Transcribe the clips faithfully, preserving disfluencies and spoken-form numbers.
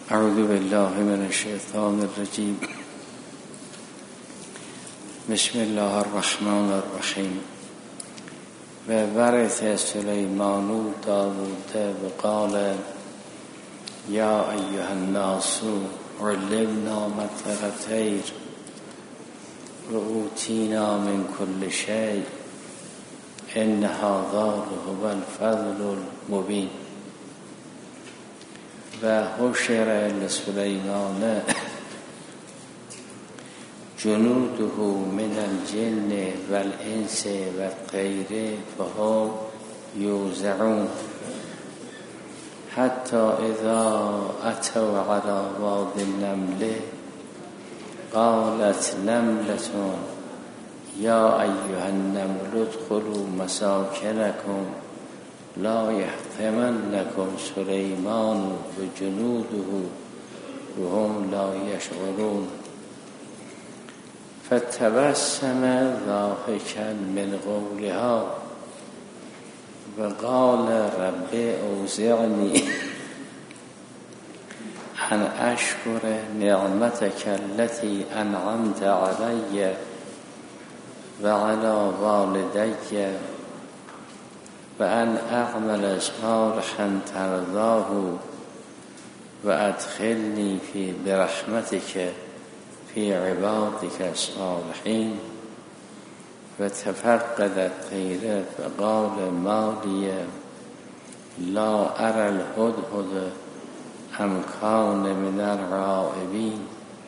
اعوذ بالله من الشیطان الرجیم. بسم الله الرحمن الرحیم. و ورث سلیمان داوود و قال یا ایها الناس علمنا منطق الطیر و اوتینا من کل شیء ان هذا هو الفضل المبین. و حشر لسلیمان جنوده من الجن والانس والطیر فهم یوزعون حتی اذا اتوا على واد النمل قالت نملة یا ایها النمل ادخلوا مساکنکم لا یحطمنکم سلیمان و جنوده و هم لا یشعرون. فتبسم ضاحکا من قولها و قال رب اوزعنی ان اشکر نعمتک التي انعمت علی و علی والدی و ان اعمل صالحا ترضاه و ادخلنی فی برحمتک فی عبادک الصالحین. و تفقد الطیر فقال ما لی لا اری الهدهد ام کان من الغائبین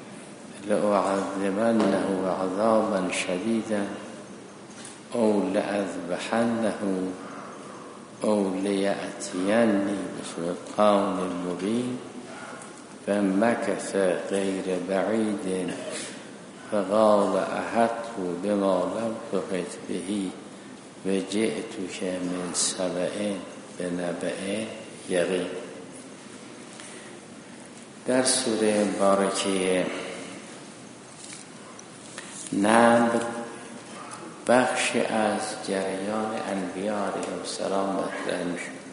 لأعذبنه عذابا شدیدا او لأذبحنه او لیأتینی بسلطان مبین. فمکث غیر بعید فقال احطت بما لم تحط به و جئتک من سبع بنبأ یقین. در سوره مبارکه نمل بخش از جریان انبیاء علیهم السلام مطرح می‌شود.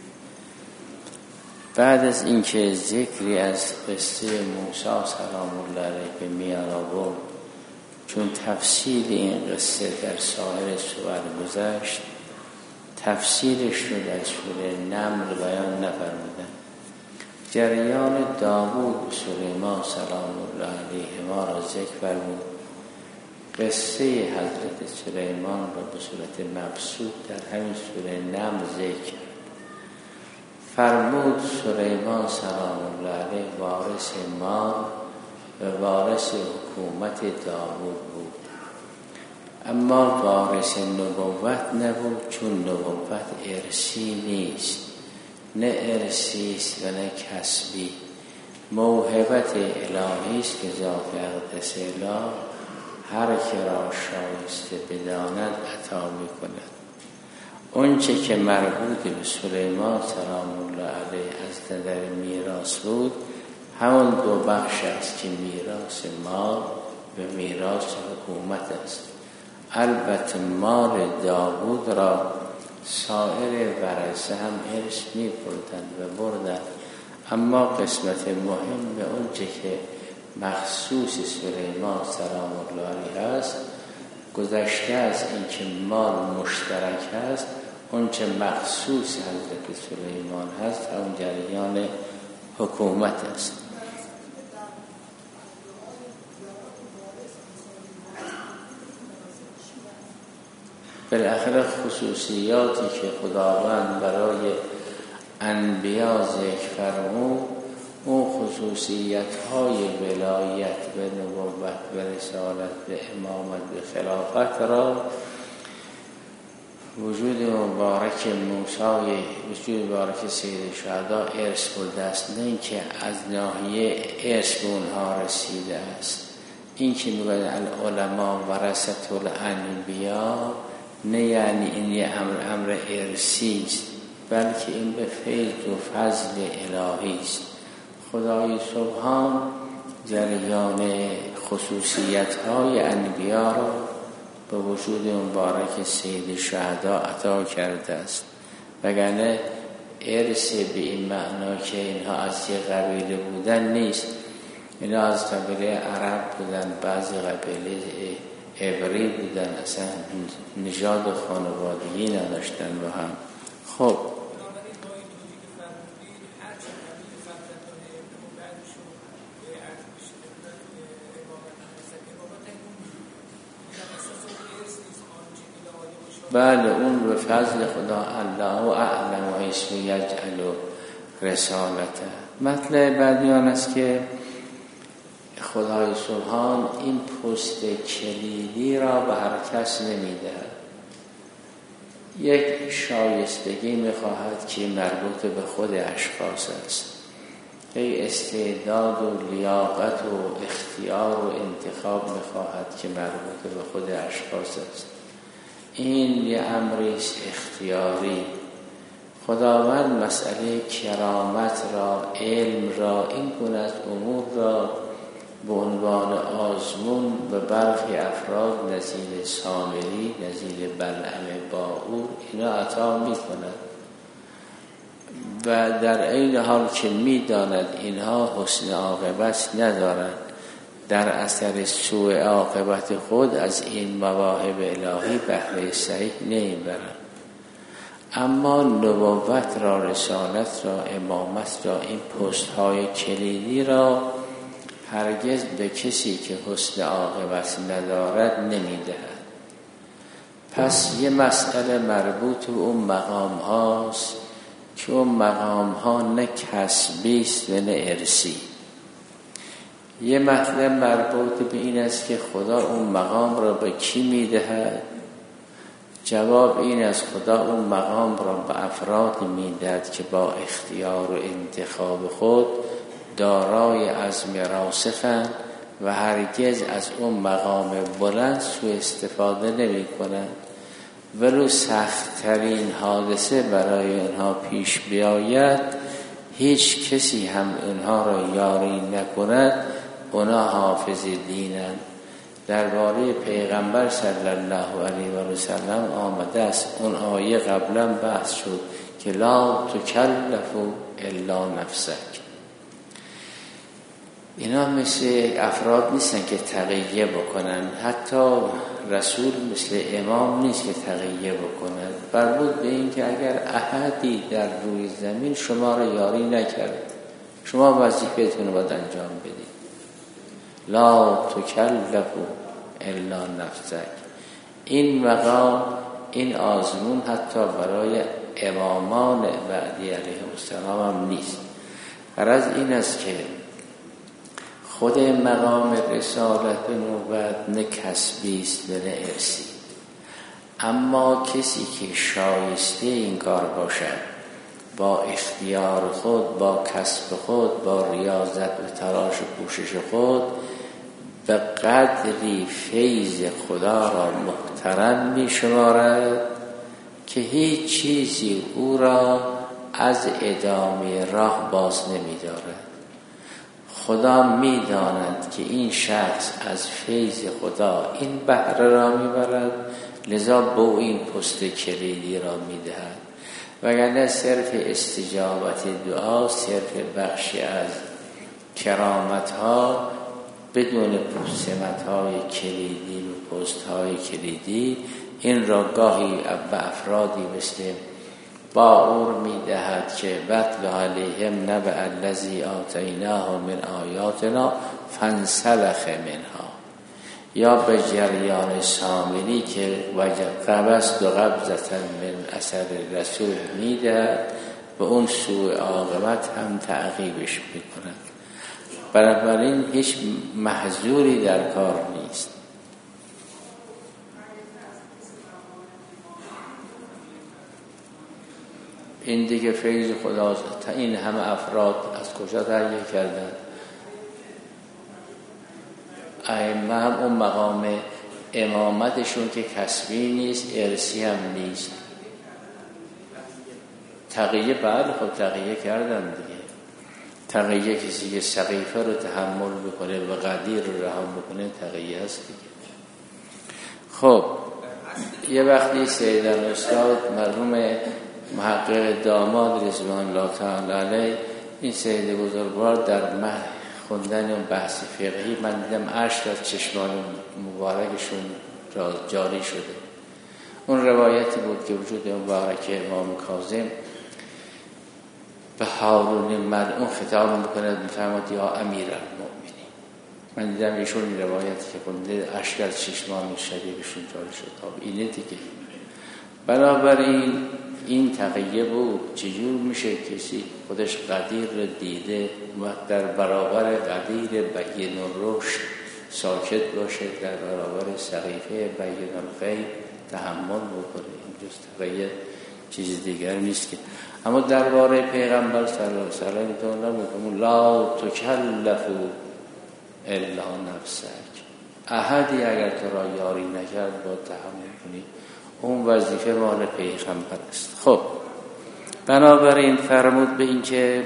بعد از اینکه ذکری از قصه موسی سلام الله علیه به میان آورد، چون تفصیل این قصه در سایر سور گذشت، تفصیلش رو در سوره نمل بیان نفرمودن. جریان داوود و سلیمان سلام الله علیه ما را ذکر فرمود. قصه حضرت سلیمان را به صورت مبسوط در همین سوره نمل ذکر فرمود. سلیمان سلام الله علیه وارث مال و وارث حکومت داوود بود، اما وارث نبوت نبود، چون نبوت ارثی نیست، نه ارثی است و نه کسبی. موهبت الهی است که ذات اقدس اله هر که را شایسته بداند عطا می‌کند. اون چه که مربوط به سلیمان سلام الله علیه از نظر میراث بود، همون دو بخش است که میراث مال و میراث حکومت است. البته مال داوود را سایر ورثه هم ارث می‌بردند و بردند، اما قسمت مهم به اون چه که مخصوص سلیمان سلام الله علیه است، گذشته از اینکه مال مشترک است، اون چه مخصوص حضرت سلیمان هست اون جریان حکومت است. بالاخره خصوصیاتی که خداوند برای انبیا ذکر فرمود، اون خصوصیت های ولایت و نبوت و رسالت و امامت و خلافت را وجود مبارک موسی، وجود مبارک سید شهدا ارث برده است، نه اینکه از ناحیه ارث به اونها رسیده است. این که میگوید العلماء ورثة الانبیاء، نه یعنی این یه امر امر ارثی است، بلکه این به فیض و فضل الهی است. خدای سبحان جریان خصوصیت های انبیا را به وجود مبارک سید شهدا عطا کرده است، وگرنه ارث به این معنا که اینها از یه قبیله بودن نیست. اینا از قبیله عرب بودن، بعضی قبیله عبری بودن، اصلا نژاد و خانوادگی نداشتن با هم. خب بله اون به فضل خدا، الله اعلم و حیث یجعل رسالته. مطلب بعدی آن است که خدای سبحان این پست کلیدی را به هر کس نمی‌دهد. یک شایستگی می‌خواهد که مربوط به خود اشخاص است، یک استعداد و لیاقت و اختیار و انتخاب می‌خواهد که مربوط به خود اشخاص است. این یه امری اختیاری. خداوند مسئله کرامت را، علم را، این گونه از امور را به عنوان آزمون به برخی افراد نظیر سامری، نظیر بلعم باعور اینا عطا می کند و در این حال که می داند اینها حسن عاقبت ندارند، در اثر سوء عاقبت خود از این مواهب الهی بهره صحیح نمیبرند. اما نبوت را، رسالت را، امامت را، این پست های کلیدی را هرگز به کسی که حسن عاقبت ندارد نمیدهد. پس یه مسئله مربوط به اون مقام هاست که اون مقام ها نه کسبی است و نه ارثی. یه مطلب مربوط به این است که خدا اون مقام را به کی میدهد؟ جواب این است خدا اون مقام را به افراد میدهد که با اختیار و انتخاب خود دارای عزم راسخند و هرگز از اون مقام بلند سوء استفاده نمی کنند. ولو سخت‌ترین حادثه برای اینها پیش بیاید، هیچ کسی هم اینها را یاری نکند، اونا حافظ دینند. درباره پیغمبر صلی الله علیه و سلم آمده است، اون آیه قبلا بحث شد که لا تکلف الا نفسک. اینا مثل افراد نیستن که تقیه بکنن، حتی رسول مثل امام نیست که تقیه بکنن. بربود به این که اگر احدی در روی زمین شما را یاری نکرد، شما وظیفتون رو باید انجام بدید. لا تکلف الا نفسک. این مقام، این آزمون حتی برای امامان بعدی علیه السلام هم نیست. غرض این است که خود مقام رسالت نبوت نه کسبی است و نه ارثی. اما کسی که شایسته این کار باشد، با اختیار خود، با کسب خود، با ریاضت و تلاش و کوشش خود به قدری فیض خدا را محترم می شمارد که هیچ چیزی او را از ادامه راه باز نمی دارد. خدا می داند که این شخص از فیض خدا این بهره را می برد، لذا به این پست کلیدی را می دهد. وگرنه صرف استجابت دعا، صرف بخشی از کرامت ها بدون سمت های کلیدی و پست های کلیدی، این را گاهی به افرادی مثل باعور می دهد که وَاتْلُ عَلَیْهِمْ نَبَأَ الَّذِی آتَیْنَاهُ مِنْ آیاتنا فانسلخ منها، یا به جریان سامری که قبضت و قبضة من اثر رسول می دهد و اون سوء عاقبت هم تعقیبش می کند. بنابراین هیچ محظوری در کار نیست. این دیگه فیض خداست. تا این همه افراد از کجا تهیه کردن؟ ائمه هم اون مقام امامتشون که کسبی نیست، ارثی هم نیست. تقیه بعد خود تقیه کردن دیگه. تقیه کسی که سقیفه رو تحمل بکنه و قدیر رو رها بکنه تقیه هست دیگه. خب یه وقتی سیدن استاد مرحوم محقق داماد رضوان الله تعالی علیه این سید بزرگوار در مح خوندن اون بحث فقهی من دیدم اشک از چشمان مبارکشون جاری شده. اون روایتی بود که وجود مبارک امام کاظم به هارون ملعون خطاب میکنه، میفرماد یا امیرالمؤمنین. من دیدم ایشون این روایتی که خونده اشک از چشمان شدیدشون جاری شد. خب اینه دیگه. بنابراین این تقیه بود. چجور میشه کسی خودش قدیر رو دیده و در برابر قدیر بین الرشد ساکت باشه، در برابر سقیفه بین الغیب تحمل بکنه؟ این جز تقیه چیز دیگر نیست که. اما درباره پیغمبر صلی الله علیه و سلم میتونم لا تکلفوا الا نفسک، احدی اگر تو را یاری نکرد با تحمل کنی، اون وظیفه مال پیغمبر است. خب بنابراین فرمود به این که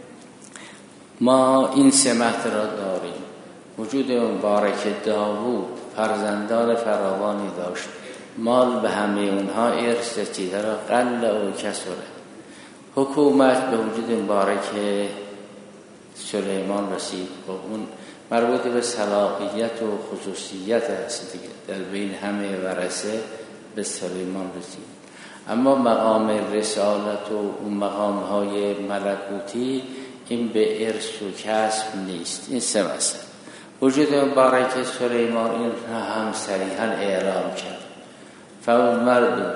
ما این سمت را داریم. وجود مبارک داوود فرزندان فراوانی داشت، مال به همه اونها ارث رسیده را قل و کسره. حکومت به وجود مبارک سلیمان رسید. خب اون مربوط به صلاحیت و خصوصیت هست دیگه، در بین همه ورثه به سلیمان رسید. اما مقام رسالت و اون مقام های ملکوتی این به ارث و کسب نیست. این سه مسئله. وجود مبارک سلیمان این هم صریحا اعلام کرد. فاول مردم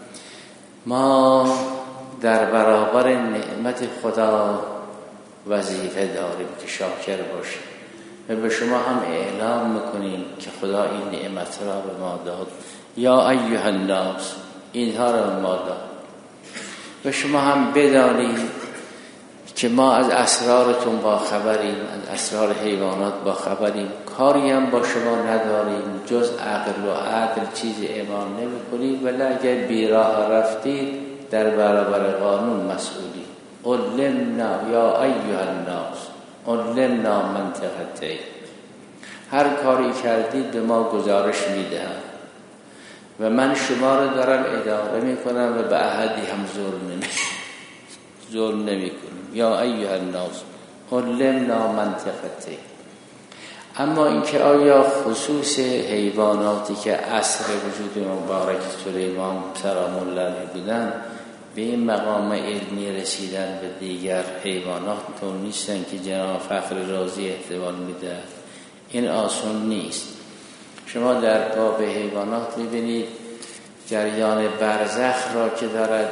ما در برابر نعمت خدا وظیفه داریم که شاکر باشیم و به شما هم اعلام میکنیم که خدا این نعمت را به ما داد. یا ایها الناس، اینها را به ما داد و شما هم بدانید که ما از اسرارتون با خبریم، از اسرار حیوانات با خبریم، کاری هم با شما نداریم جز عقل و عقل چیز اعمال نمی کنید، ولی اگر بیراه رفتید در برابر قانون مسئولی. علمنا یا ایها الناس علمنا منطقتین، هر کاری کردید به ما گزارش میدهم و من شما رو دارم اداره میکنم و به احدی هم ظلم نمی ظلم نمی کنم. یا ایها الناس علمنا منطقتین. اما اینکه آیا خصوص حیواناتی که عصر وجود مبارک سلیمان سلام الله علیه بودن به این مقام علمی رسیدن به دیگر حیوانات تو نیستن که جناب فخر رازی احتمال میده؟ این آسان نیست. شما در باب حیوانات میبینید جریان برزخ را که دارد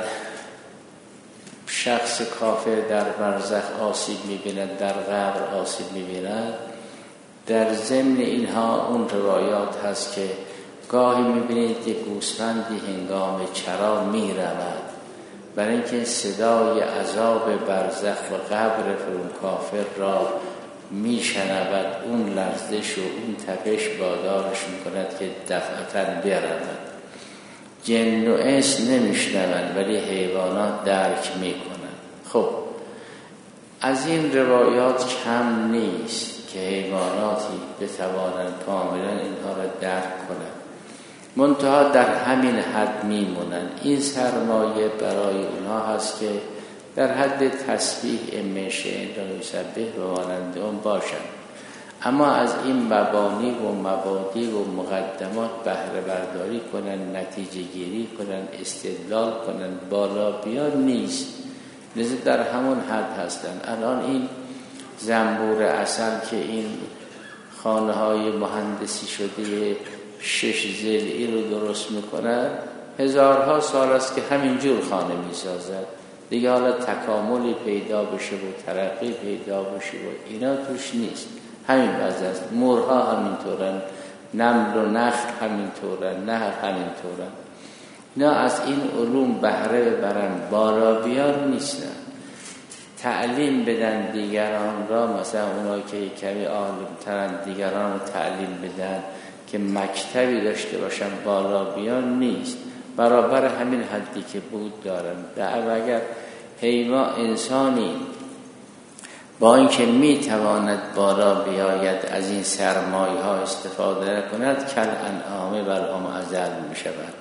شخص کافر در برزخ آسیب میبیند، در قبر آسیب میبیند. در ضمن اینها اون روایات هست که گاهی میبینید که گوسفندی هنگام چرا میرود برای اینکه صدای عذاب برزخ و قبر فرون کافر را میشنود، اون لرزش و اون تپش بادارش میکند که دفعتاً برود. جن و انس نمیشنوند ولی حیوانات درک میکنند. خب از این روایات کم نیست که حیواناتی بتوانند کاملا اینها را درک کنند، منتها در همین حد میمونند. این سرمایه برای اونها هست که در حد تسبیح امشه این را یسبح و مانند اون باشند، اما از این مبانی و مبادی و مقدمات بهره برداری کنن، نتیجه گیری کنن، استدلال کنن، بالا بیان نیست. لذا در همون حد هستن. الان این زنبور عسل که این خانه های مهندسی شده شش ضلعی رو درست میکنن، هزارها سال است که همینجور خانه میسازد دیگه. حالا تکاملی پیدا بشه و ترقی پیدا بشه و اینا توش نیست. همین وضع است. مورها همینطورن، نمل و نخل همینطورن، نهر همینطورن. اینا از این علوم بهره ببرن، بالا بیان نیستن. تعلیم بدن دیگران را، مثلا اونایی که کمی عالم ترن دیگران رو تعلیم بدن که مکتبی داشته باشن، بالا بیان نیست. برابر همین حدی که بود دارن. در اگر حیوان انسانی با اینکه میتواند بالا بیاید از این سرمایه ها استفاده کند، کل انعام بل هم اذل میشود.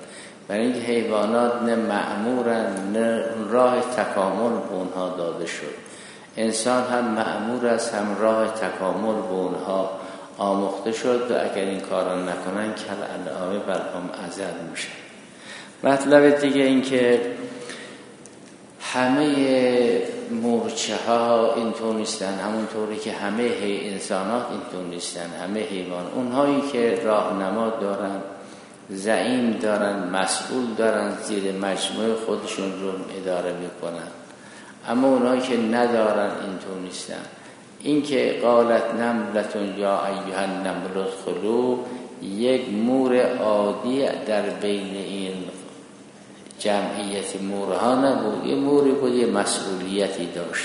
برای اینکه حیوانات نه مأمورن نه راه تکامل به اونها داده شد. انسان هم مأمور است، هم راه تکامل به اونها آموخته شد و اگر این کارا نکنن کل انعام بل هم اضل میشن. مطلب دیگه این که همه مورچه ها اینطور نیستن، همونطوری که همه هی انسانات اینطور نیستن. همه حیوان اونهایی که راهنما دارن، زعیم دارن، مسئول دارن، زیر مجموعه خودشون رو اداره میکنن. اما اونهایی که ندارن اینطور نیستن. این که قالت نملتون یا ایها النمل ادخلوا، یک مور عادی در بین این جمعیت مورها نبود، یه موری بود، یه مسئولیتی داشت.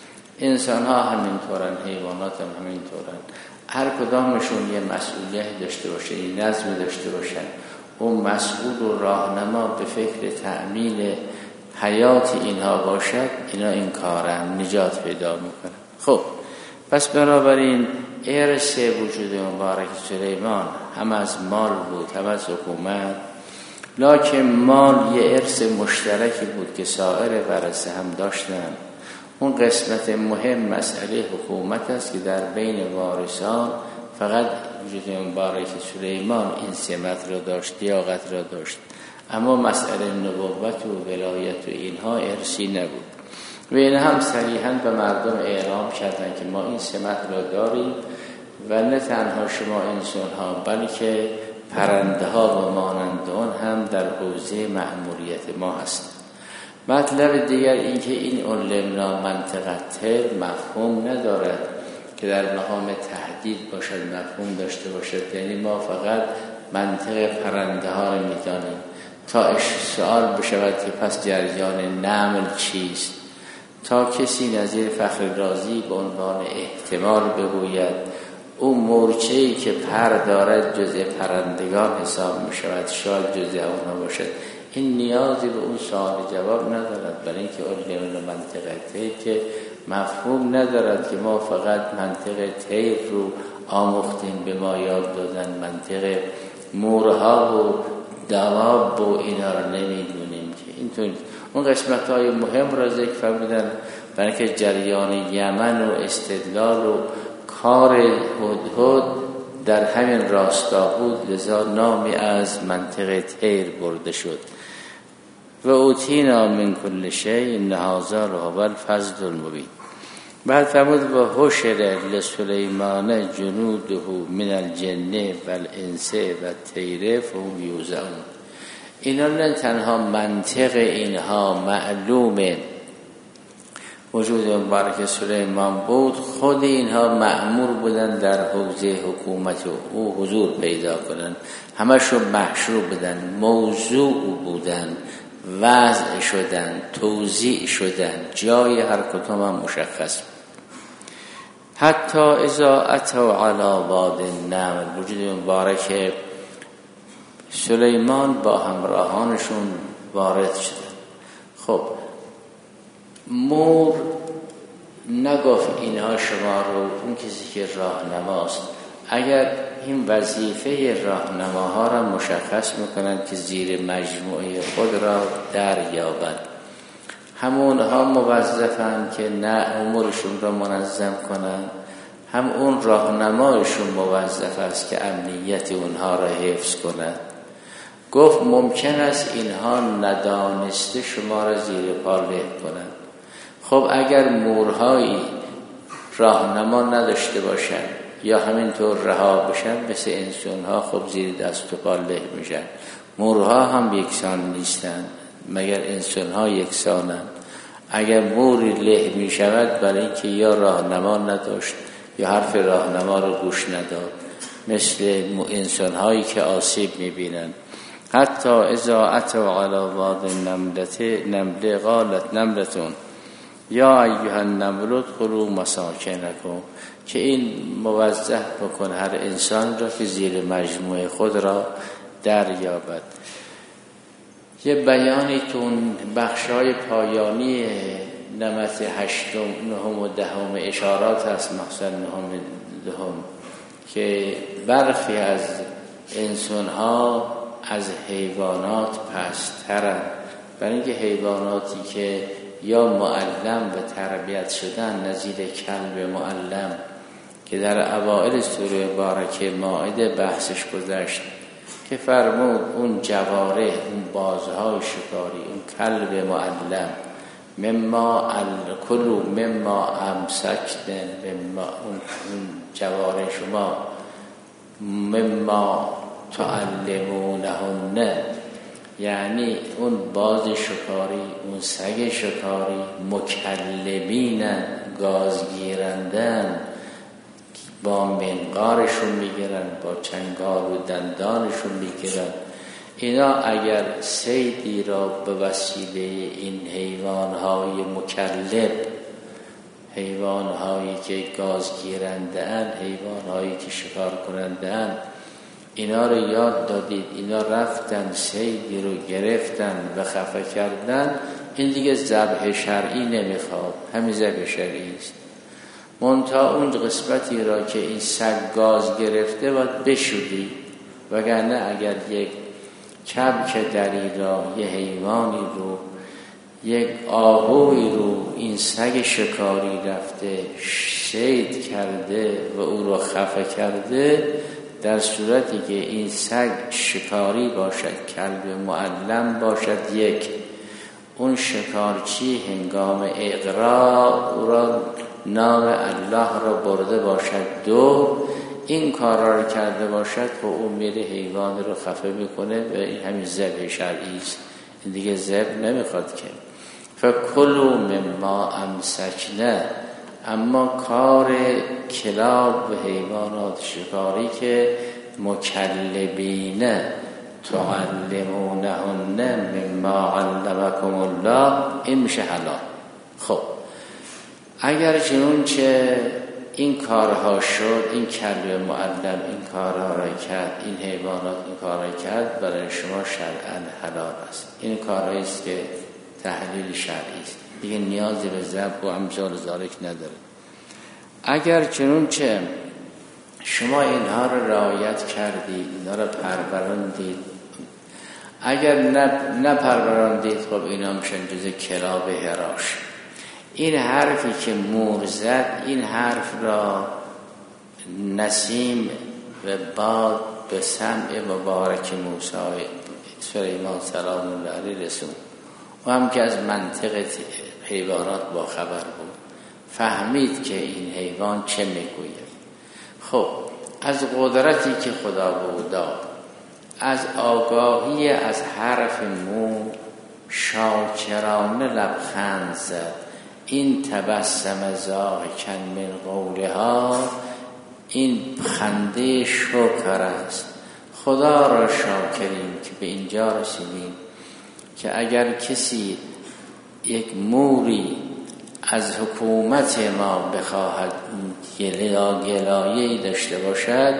انسان ها همینطورن، حیوانات هم همینطورن. هر کدامشون یه مسئولیت داشته باشه، یه نظم داشته باشن، اون مسئول و راهنما به فکر تأمین حیات اینها باشد، اینا این کارن، نجات پیدا میکنن. خب پس بنابراین ارث وجود مبارک سلیمان هم از مال بود، هم از حکومت، لکن مال یه ارث مشترکی بود که سایر ورثه هم داشتن. اون قسمت مهم مسئله حکومت است که در بین وارثان فقط وجود مبارک سلیمان این سمت را داشت، لیاقت را داشت، اما مسئله نبوت و ولایت و اینها ارثی نبود. و این هم صریحاً به مردم اعلام کردن که ما این سمت را داریم و نه تنها شما انسان ها بلکه پرنده ها و مانند آن هم در حوزه مأموریت ما هست. مطلب دیگر این که این علمنا منطقه مفهوم ندارد که در مقام تهدید باشد، مفهوم داشته باشد. یعنی ما فقط منطق پرنده ها رو میدانیم تا سوال بشود که پس جریان نمل چیست، تا کسی نظیر فخر رازی به عنوان احتمال بگوید اون مورچه‌ای که پر دارد جزء پرندگان حساب می شود، شاید جزء اونها باشد. این نیازی به اون سوال جواب ندارد، برای اینکه علم منطقه تیر که مفهوم ندارد که ما فقط منطقه تیر رو آموختیم، به ما یاد دادن منطقه مورها و دواب و اینا رو نمیدونیم که اینطور. اون قسمت های مهم را ذکر فرمودن برای که جریان یمن و استدلال و کار هدهد در همین راستا بود، لذا نامی از منطقه تیر برده شد. و اوتینا من کل شیء ان هذا لهو الفضل المبین. بعد فرمود و حشر لسلیمان جنوده من الجن والانس والطیر فهم یوزعون. اینا نه تنها منطق اینها معلومه وجود مبارک سلیمان بود، خود اینها مأمور بودن در حوزه حکومت او حضور پیدا کنن، همشون محشور بدن، موضوع بودن، وضع شدن، توزیع شدن، جای هر کدام هم مشخص. حتی اذا اتوا علی واد النمل، وجود مبارک سلیمان با همراهانشون وارد شدن. خب مور نگفت اینها شما رو، اون کسی که راهنماست اگر این وظیفه راهنماها را مشخص میکنند که زیر مجموعه خود را دریابند، همونها موظفند که نه امورشون را منظم کنند، هم اون راهنمایشون موظف است که امنیت اونها را حفظ کند. گفت ممکن است اینها ندانسته شما را زیر پا له کنند. خب اگر مورهایی راهنما نداشته باشند یا همینطور رها بشن مثل انسانها، خب زیر دست و پا له میشن. مورها هم یکسان نیستند، مگر انسانها یکسانند؟ اگر موری له میشود برای اینکه یا راهنما نداشت یا حرف راهنما رو گوش نداد، مثل انسانهایی که آسیب میبینند. حتی اذا اتوا علی واد النملة نمله قالت نملتون یا ایها النمل ادخلوا مساکنکم، که این موظف بکن هر انسان را که زیر مجموعه خود را دریابد. یه بیانی تون بخشای پایانی نمت هشتم، نهم و دهم اشارات هست، مخصوصا نهم دهم، که برخی از انسان ها از حیوانات پست‌ترن، برای اینکه حیواناتی که یا معلم به تربیت شدن نظیر کلب معلم که در اوائل سوره بارکه مائده بحثش گذشت که فرمود اون جواره، اون بازهای شکاری، اون کلب معلم، مما الکلو مما امسکتن، مما اون جواره شما، مما تعلمونهن، یعنی اون باز شکاری، اون سگ شکاری مکلبینن، گازگیرندن، با منقارشون میگیرن، با چنگال و دندانشون میگیرن. اینا اگر صیدی را به وسیله این حیوانهای مکلب، حیوانهایی که گازگیرنده اند، حیوانهایی که شکار کننده اند، اینا رو یاد دادید، اینا رفتن صیدی رو گرفتن و خفه کردن، این دیگه ذبح شرعی نمیخواد، همین ذبح شرعی است. منتها اون قسمتی را که این سگ گاز گرفته باید بشودی، وگرنه اگر یک کبک دری را، یه حیوانی رو، یک آهوی رو این سگ شکاری رفته صید کرده و او رو خفه کرده، در صورتی که این سگ شکاری باشد، کلب معلم باشد، یک، اون شکارچی هنگام اقراء او را نام الله را برده باشد، دو، این کارا رو کرده باشد و اون میره حیوان رو خفه میکنه و این همین ذبح شرعی است، این دیگه ذبح نمیخواد که. فکلوا مما امسکنا، اما کار کلاب و حیوانات شکاری که مکلبینه تعلمونهن مما علمکم الله، این میشه حلال. خب اگر چنانچه این کارها شد، این کلب معلم این کارها را کرد، این حیوانات این کارها را کرد، برای شما شرعاً حلال است. این کارهایی است که تحلیل شرعی است، دیگه نیازی به ذبح و امثال ذالک نداره. اگر چنانچه شما اینها را رعایت کردید، اینها را پروراندید، اگر نپروراندید، خب اینا میشن جز کلاب هراش. این حرفی که مور زد، این حرف را نسیم و باد به سمع مبارک موسی سلیمان سلام الله علیه رسون، و هم که از منطق حیوانات با خبر بود، فهمید که این حیوان چه میگوید. خب از قدرتی که خدا بود داد، از آگاهی از حرف مور، شاکرانه لبخند زد. این تبسم ضاحکا من قولها، این خنده شکر است. خدا را شاکریم که به اینجا رسیدیم که اگر کسی یک موری از حکومت ما بخواهد گلایه‌ای داشته باشد،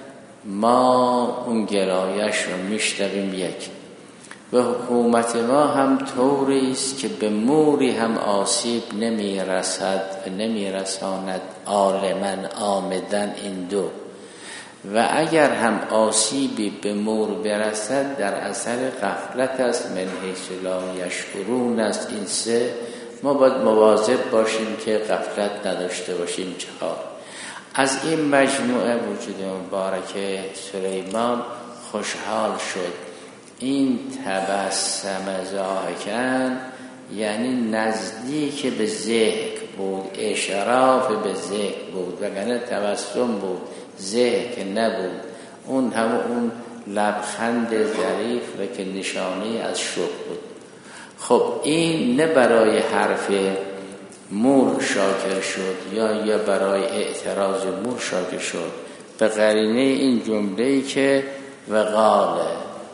ما اون گلایش رو میشنویم. یک، و حکومت ما هم طوری است که به موری هم آسیب نمیرسد و نمیرساند عالماً آمدن، این دو. و اگر هم آسیبی به مور برسد در اثر غفلت است، من حیث لا یشعرون است، این سه. ما باید مواظب باشیم که غفلت نداشته باشیم. چهار، از این مجموعه وجود مبارک سلیمان خوشحال شد. این تبسم ضاحکا یعنی نزدیک به ضحک بود، اشراف به ضحک بود، وگرنه تبسم بود، ضحک نبود. اون هم اون لبخند ظریف و که نشانه از شکر بود. خب این نه برای حرف مور شاکر شد یا یا برای اعتراض مور شاکر شد، به قرینه این جمله‌ای که وقاله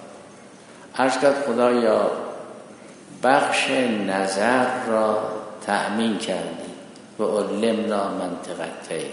عرض کرد خدایا بخش نظر را تأمین کردی و علمنا منطق الطیر،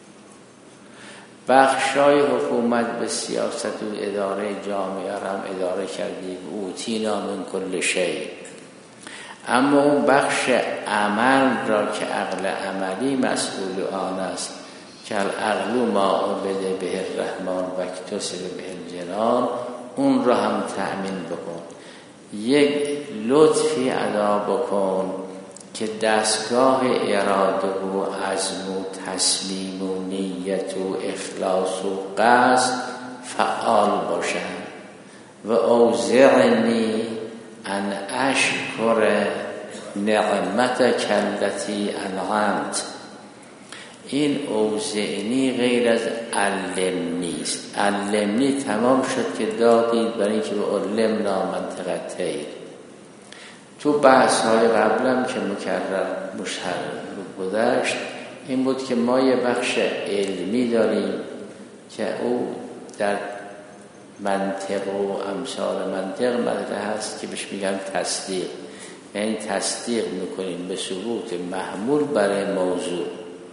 بخشای حکومت به سیاست و اداره جامعه را هم اداره کردی و اوتینا من کل شیء. اما اون بخش عمل را که عقل عملی مسئول آن است که العقل ما عبد به الرحمن و اکتسب به الجنان، اون را هم تأمین بکن. یک لطفی ادا بکن که دستگاه اراده و عزم و تصمیم و نیت و اخلاص و قصد فعال باشند. و اوزعنی ان اشکر نعمتک التی انعمت. این اوزعنی غیر از علمنی است. علمنی تمام شد که دادید برای اینکه به علمنا منطقه تیر. تو بحث های قبلم که مکرر مشهر گذشت این بود که ما یه بخش علمی داریم که او در منطق و امثال منطق مطرح هست که بهش میگن تصدیق. یعنی تصدیق میکنیم به ثبوت محمول برای موضوع.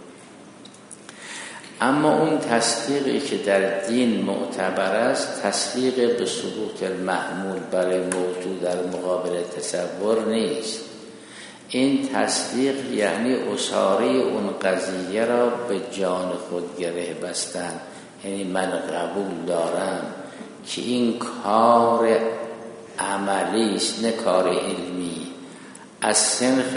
اما اون تصدیقی که در دین معتبر است تصدیق به ثبوت المحمول برای موضوع در مقابل تصور نیست. این تصدیق یعنی اصاره اون قضیه را به جان خود گره بستن. یعنی من قبول دارم که این کار عملی است نه کار علمی، از صنف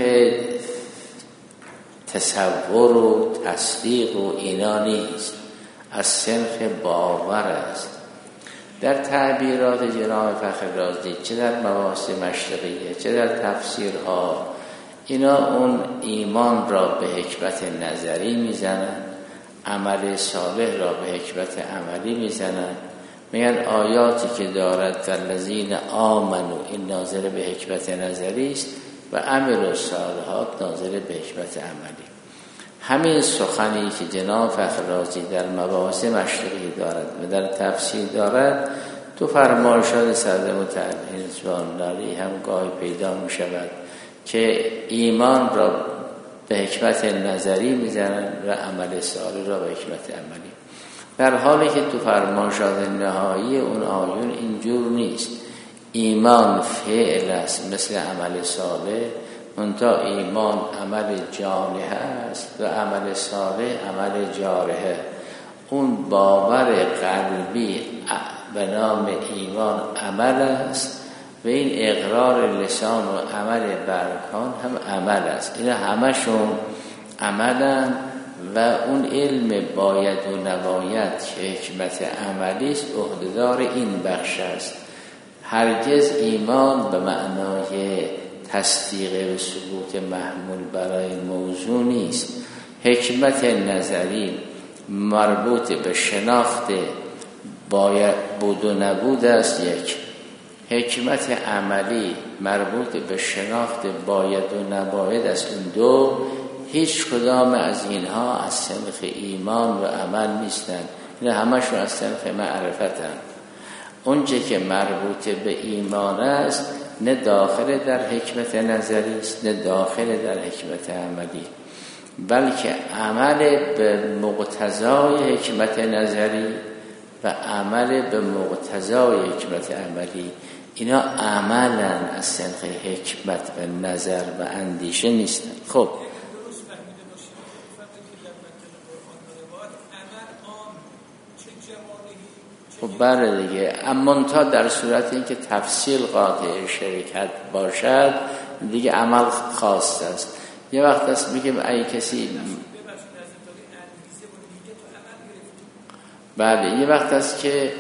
تصور و تصدیق و اینا نیست، از صنف باور است. در تعبیرات جناب فخر رازی چه در مباحث مشرقیه چه در تفسیرها اینا اون ایمان را به حکمت نظری میزنن، عمل صالح را به حکمت عملی میزنن. میگن آیاتی که دارد الذین آمنوا این ناظر به حکمت نظری است و عمل و صالحات ناظر به حکمت عملی. همین سخنی که جناب فخر رازی در مباحث مشرقی دارد و در تفسیر دارد تو فرمایشات صدر متعلی رضوان الله هم گاهی پیدا می شود که ایمان را به حکمت نظری می زنند و عمل صالح را به حکمت عملی، در حالی که تو فرمایشات نهایی اون آیون اینجور نیست. ایمان فعل است مثل عمل صالح، منتها ایمان عمل جانحه است و عمل صالح عمل جارحه. اون باور قلبی به نام ایمان عمل است و این اقرار لسان و عمل برکان هم عمل است. اینا همشون عملن و اون علم باید و نباید که حکمت عملی است عهده‌دار این بخش است. هرگز ایمان به معنای تصدیق و ثبوت محمول برای موضوع نیست. حکمت نظری مربوط به شناخت باید بود و نبود است یک، حکمت عملی مربوط به شناخت باید و نباید است این دو. هیچ کدام از اینها از صنف ایمان و عمل نیستند، این همشون از صنف معرفتند. اونچه که مربوط به ایمان است نه داخل در حکمت نظری است نه داخل در حکمت عملی، بلکه عمل به مقتضای حکمت نظری و عمل به مقتضای حکمت عملی اینا عملن از صنف حکمت و نظر و اندیشه نیستن. خب خب بله دیگه، اما تا در صورت اینکه تفصیل قاطع شرکت باشد دیگه عمل خاص است. یه وقت است میگیم ای کسی بله یه وقت است که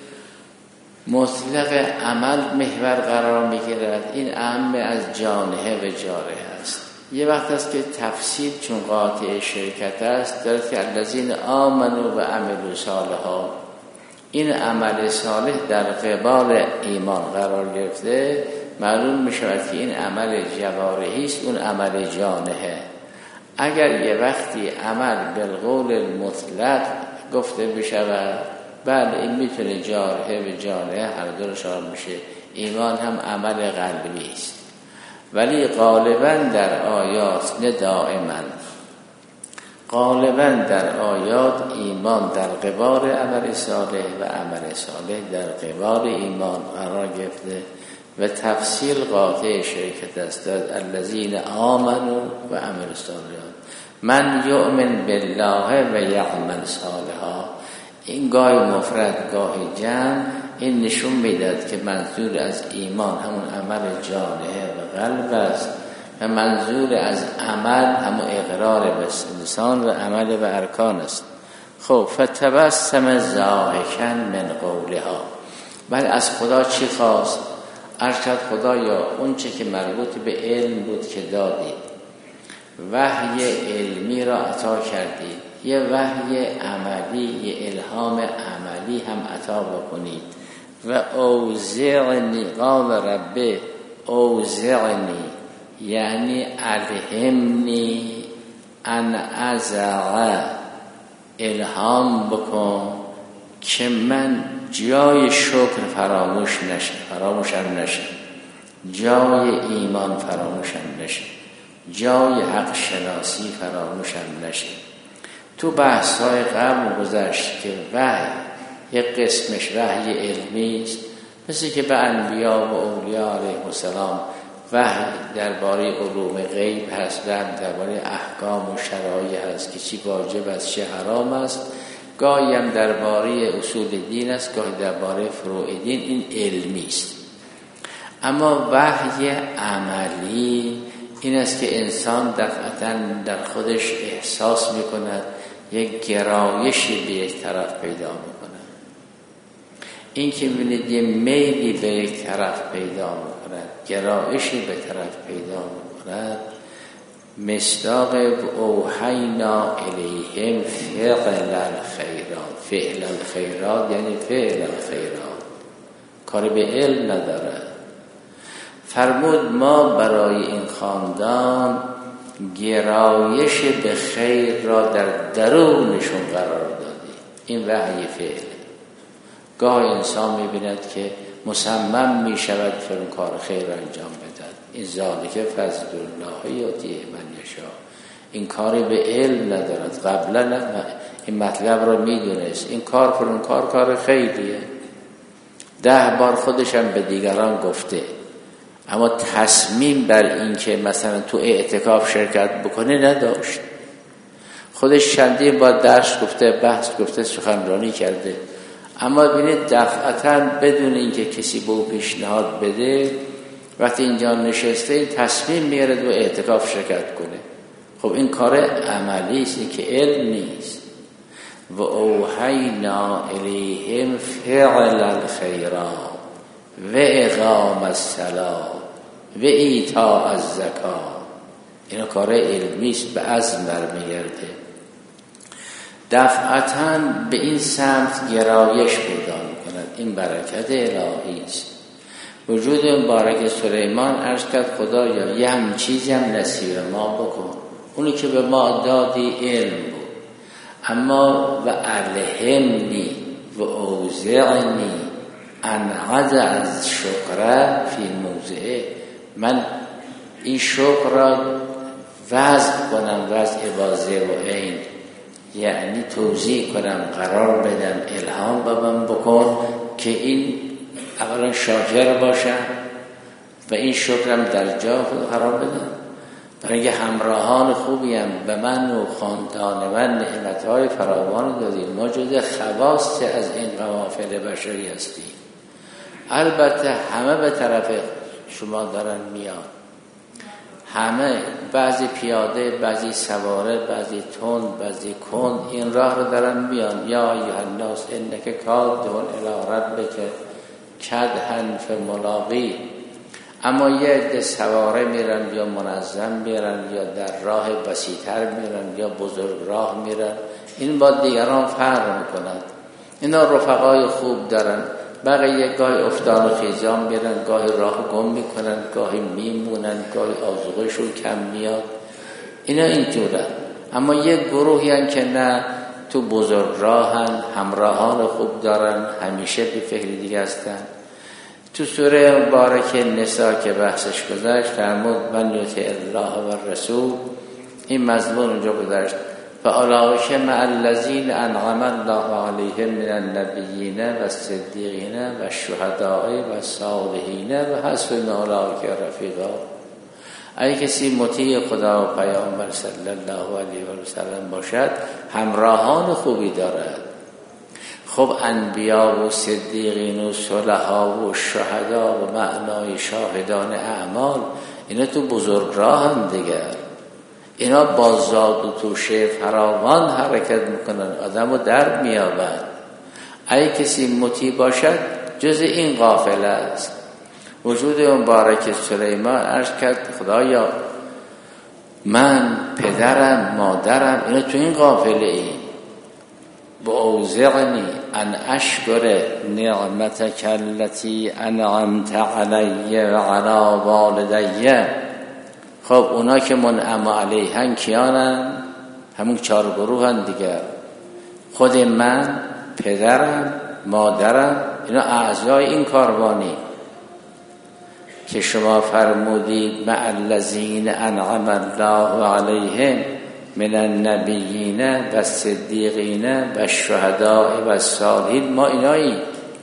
مطلق عمل محور قرار میگیرد، این اهم از جانحه و جارحه است. یه وقت است که تفصیل چون قاطع شرکت است دارد که الذین آمنوا و عملوا الصالحات، این عمل صالح در قبال ایمان قرار گرفته، معلوم می شود که این عمل جوارحی است، اون عمل جانحه. اگر یه وقتی عمل بالقول المطلق گفته بشود بله این میتونه جارحه و جانحه هر دو شامل میشه، ایمان هم عمل قلبی است. ولی غالبا در آیات نه دائما، غالبا در آیات ایمان در قبال عمل صالح و عمل صالح در قبال ایمان قرار گرفته و تفصیل قاطع شرکت است. الذین آمنوا و عملوا الصالحات، من یؤمن بالله و یعمل صالحا، این گاهی مفرد گاهی جمع این نشون میداد که منظور از ایمان همون عمل جانه و قلب است و منظور از عمل همون اقرار به لسان و عمل به ارکان است. خب فتبسم ضاحکا من قولها، ولی از خدا چی خواست؟ ارشد خدایا اون چه که مربوط به علم بود که دادید، وحی علمی را عطا کردید، یه وحی عملی، یه الهام عملی هم عطا بکنید. و اوزعنی، قال ربه اوزعنی یعنی الهمنی ان ازع، الهام بکن که من جای شکر فراموش نشه، فراموشم نشه، جای ایمان فراموشم نشه، جای حق شناسی فراموشم نشه. تو بحث‌های قبل گذشت که وحی یک قسمش وحی علمی است، مثل که به انبیا و اولیاء علیهم السلام وحی درباره علوم غیب هست، وحی درباره احکام و شرایع هست که چی واجب است چه حرام است، گاهی هم درباره اصول دین است، گاهی درباره فروع دین. این علمی است. اما وحی عملی این است که انسان دفعتاً در خودش احساس میکند، یک گرایشی به یک طرف پیدا میکند. این که ببینید یه میلی به یک طرف پیدا میکند، گرایشی به طرف پیدا میکند، مصداق اوحینا الیهم فعل الخیرات. فعل الخیرات یعنی فعل الخیرات، کاری به علم نداره. فرمود ما برای این خاندان گرایش به خیر را در درونشون قرار دادیم. این وحی فعل. گاه انسان می‌بیند که مصمم می‌شود فرون کار خیر را انجام بدهد. این ذالک فضل الله یؤتیه من یشاء. این کاری به علم ندارد. قبلا این مطلب را می‌دونست. این کار فرون کار کار خیریه. ده بار خودشم به دیگران گفته، اما تصمیم بر این که مثلا تو اعتکاف شرکت بکنه نداشت. خودش چندین بار درس گفته، بحث گفته، سخنرانی کرده، اما ببینید دفعتاً بدون اینکه کسی به او پیشنهاد بده، وقتی اینجا نشسته تصمیم میاره تو اعتکاف شرکت کنه. خب این کار عملی است، این که علم نیست. و اوحینا الیهم فعل الخیرات و اقام الصلاة و ایتاء الزکات. اینا کار علمی است، به عزم برمیگرده. دفعتاً به این سمت گرایش پیدا میکند. این برکت الهی است. وجود مبارک سلیمان عرض کرد خدایا یه هم چیزی هم نصیب ما بکن. اونی که به ما دادی علم بود، اما و الهمنی و اوزعنی ان عز از شکر فی موضعه، من این شکر را وضع کنم، وضع واضح و عین، یعنی توضیح کنم، قرار بدم، الهام بابم بکن که این اولا شاکر باشم و این شکرم در جا خود قرار بدم. برای اینکه همراهان خوبیم به من و خاندان من نعمتهای فراوان دادیم. ما جز خواص از این قوافل بشری هستیم. البته همه به طرف شما دارن میان، همه، بعضی پیاده، بعضی سواره، بعضی تند، بعضی کند، این راه رو دارن میان. یا ایها الناس انک کادحون الی ربک کدحا فملاقیه. اما یه عده سواره میرن یا منظم میرن یا در راه وسیع‌تر میرن یا بزرگ راه میرن. این با دیگران فرق میکنند. اینا رفقای خوب دارن. بقیه گاهی افتان و خیزان میرن، گاهی راه گم میکنن، گاهی میمونن، گاهی آذوقه‌شون کم میاد. اینا اینجورن. اما یه گروهی هن که نه، تو بزرگ راهن، همراهان خوب دارن، همیشه به فکر دیگه هستن. تو سوره مبارکه نساء که بحثش گذشت فرمود من یطیع الله و رسول، این مضمون اونجا گذشت. فاولئک مع الذین انعم الله علیهم من النبیین و الصدیقین و الشهداء و الصالحین و حسن اولئک رفیقا. اگه کسی مطیع خدا و پیامبر صلی الله علیه و سلم باشد، همراهان خوبی دارد. خب انبیا و صدیقین و صلحا و شهدا و معنای شاهدان اعمال اینا تو بزرگ راه هم دیگر، اینا با زاد و توشه فراوان حرکت میکنن، آدم رو در میابند. اگه کسی مطیع باشد جز این قافله است. وجود مبارک سلیمان عرض کرد خدایا من پدرم مادرم اینا تو این قافله ای، با اوزعنی ان اشکر نعمتک التي انعمت علی و علی والدی. خب اونا که منعم علیهن کیانن؟ همون چهار گروه هن دیگر. خود من، پدرم، مادرم، اینا اعضای این کاروانی که شما فرمودید مع الذین انعم الله علیهم من النبیین و الصدیقین و الشهداء و الصالحین، ما اینایی.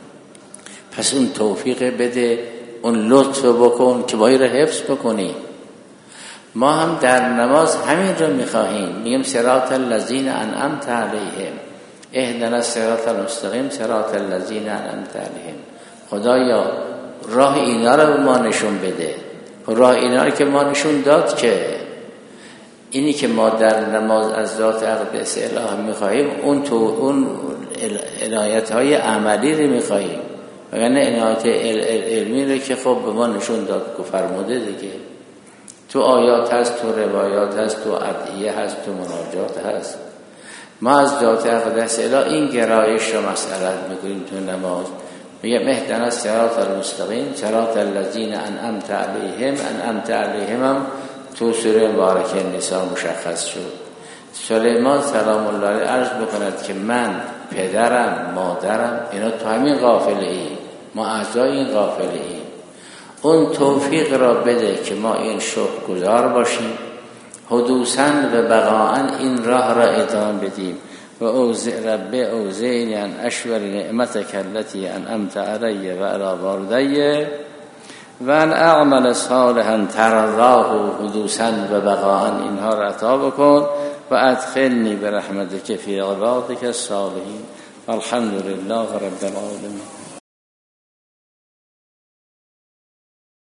پس اون توفیق بده، اون لطف بکن که باید رو حفظ بکنی. ما هم در نماز همین رو میخواهیم، میگیم صراط الذین انعمت علیهم، اهدنا الصراط المستقیم صراط الذین انعمت علیهم. خدایا راه اینا رو به ما نشون بده. راه اینا رو که ما نشون داد که اینی که ما در نماز از ذات اقدس اله میخواهیم اون تو اون عنایت های عملی رو میخواهیم، وگرنه عنایت علمی رو که خب به ما نشون داد که فرموده دیگه. تو آیات هست، تو روایات هست، تو ادعیه هست، تو مناجات هست. ما از ذات اقدس اله این گرایش رو مسئلت میکنیم تو نماز. میگه اهدنا الصراط المستقیم صراط الذین انعمت علیهم. انعمت علیهم هم تو سوره مبارکه نساء مشخص شد. سلیمان سلام الله علیه عرض بکند که من، پدرم، مادرم اینا تو همین قافله ای، ما اعضای این قافله ای. اون توفیق را بده که ما این شکرگزار باشیم، حدوثاً و بقاعاً این راه را ادامه بدیم. و اوزع رب اوزعنی ان اشکر نعمتک التي انعمت علی و علی والدی و ان اعمل صالحا ترضاه حدوثاً و بقاعاً، اینها را عطا بکن و ادخلنی برحمتک فی عبادک الصالحین. الحمد لله رب العالمین.